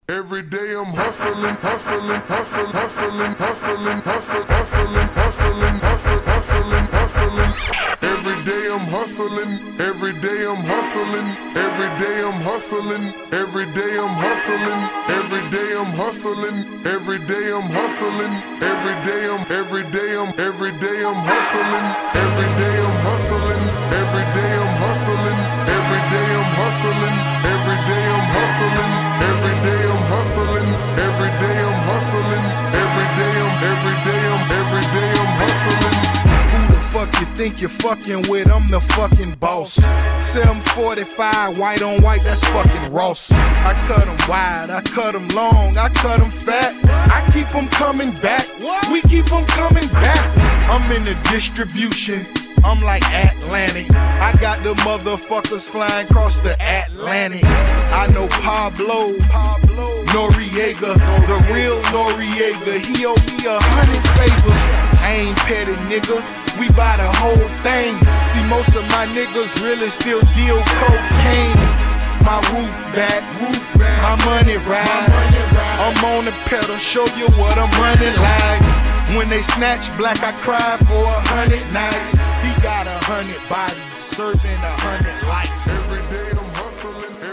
Every day I'm hustling, hustling, hustling, hustling, hustling, hustling, hustling, hustling, hustling, hustling, hustling. Every day I'm hustling, every day I'm hustling, every day I'm hustling, every day I'm hustling, every day I'm hustling, every day I'm hustling, every day I'm every day I'm every day I'm hustling, every day I'm hustling, every day I'm hustling, every day I'm hustling, every day I'm hustling, every day I'm hustling, every day I'm hustling, every day I'm hustling. Who the fuck you think you're fucking with? I'm the fucking boss. 745, white on white, that's fucking Ross. I cut them wide, I cut them long, I cut them fat. I keep them coming back, we keep them coming back. I'm in the distribution, I'm like Atlantic. I got the motherfuckers flying across the Atlantic. I know Pablo Noriega, the real Noriega. He owe me 100 favors. I ain't petty, nigga, we buy the whole thing. See, most of my niggas really still deal cocaine. My roof back, my money ride. I'm on the pedal, show you what I'm running like. When they snatch black, I cry for 100 nights. He got 100 bodies, serving 100 lives. Every day I'm hustling.